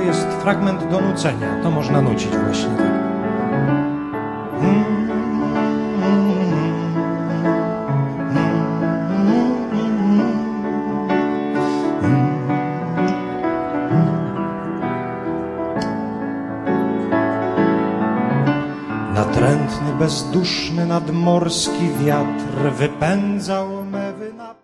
to jest fragment do nucenia. To można nucić właśnie tak. Natrętny, bezduszny, nadmorski wiatr wypędzał